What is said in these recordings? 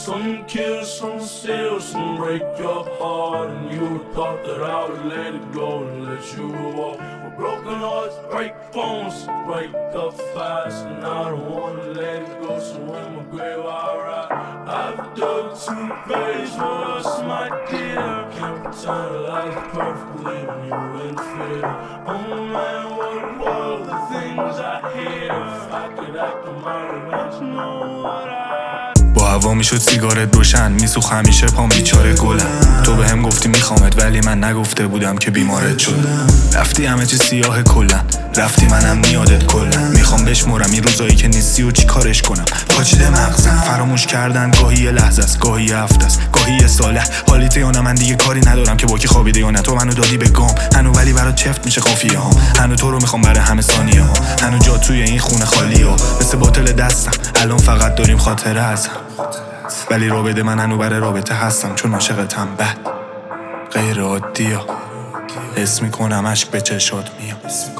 Some kill, some steal, some break your heart. And you thought that I would let it go and let you walk. But broken hearts break bones, break up fast. And I don't wanna let it go, so in my grave I ride. I've dug 2 graves for us, my dear. Can't pretend life's perfectly when you interfere. Oh man, what a world, the things I hear. If I could act on my revenge, know what I با هوا میشد سیگارت روشن، میسوخ همیشه پام بیچاره گلم. تو بهم گفتی میخوامت ولی من نگفته بودم که بیمارت شدم. رفتی همه چی سیاه کلن، رفتی منم نیادت کلن. میخوام بشمرم این روزایی که نیستی و چی کارش کنم. پاچیده مغزم، فراموش کردن گاهی یه لحظه است، گاهی یه هفته است، گاهی یه ساله. حالیته یا نه من دیگه کاری ندارم که با کی خوابیده یا نه. تو منو دادی به گام، هنو ولی برات چفت میشه قافیه ها. هنو تو رو میخوام برای همه ثانیه ها. هنو جا توی این خونه خالی ها، مثل باتل دستم الان فقط داریم خاطره ازم. ولی رابطه من هنو برای رابطه هستم، چون عاشقتم بد غیر عادی ها. حس میکنم عشق به چشات میام،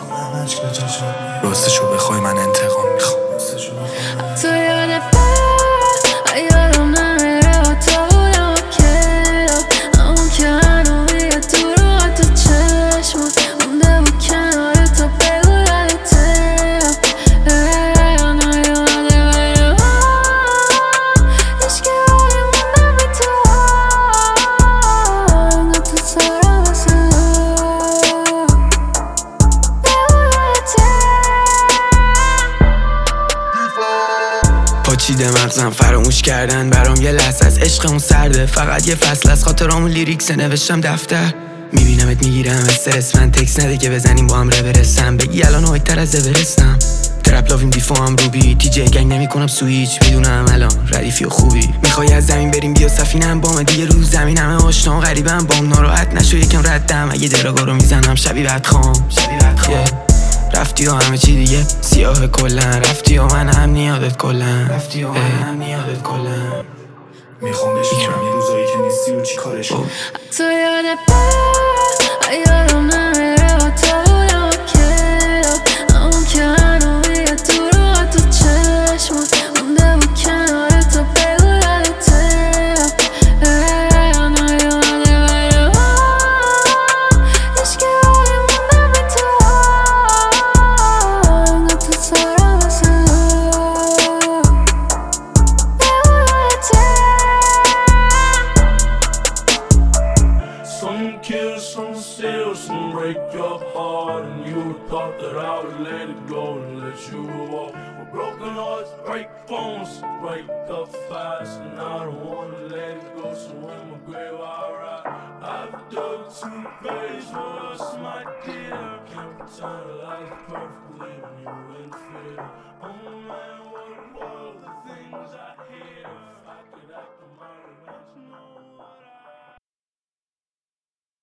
راستشو بخوای من انتقام میخوام. تو یادت یادم نمیره و تو بودم و کلم. اون که هنو میگه تو رو تو چشمات مونده بود کنار تو بگو یادتم. یادم یاده بره عشق ولی موندم به تو. انگار تو سرم واسه پاچیده مغزم، فراموش کردن برام یه لحظه از عشقمون سرده. فقط یه فصل از خاطرامون لیریکس نوشتم دفتر. میبینمت میگیرم استرس، من تکس نده که بزنیم با هم ره برسم. بگی الان هایتر از اورستم. ترپ لاویم بیفو هم روبی تی جی گنگ نمیکنم سویچ. میدونم الان ردیفی و خوبی میخوای از زمین بریم بیا سفینم بام. دیگه روز زمین همه آشنا غریبم بام. ناراحت نشو یکم ردم اگه دراگا رو میزنم شبی بعد خام. رفتی و همه چی دیگه سیاه کلن. رفتی و من هم نیادت کلن. میخوام بشمرم این روزایی که نیستی و چی کارش کنم. تو یادت یادم نمیره و تو بودم و کلم. اون که هنو میگه تو رو تو چشمات مونده بود کنار تو بگو یادتم. یادم یاده بره عشق ولی موندم به تو. انگار تو سرم واسه Some kill, some steal, some break your heart. And you thought that I would let it go and let you walk. But broken hearts break bones, break up fast. And I don't wanna let it go, so in my grave I ride. I've dug 2 graves for us, my dear. Can't pretend life's perfectly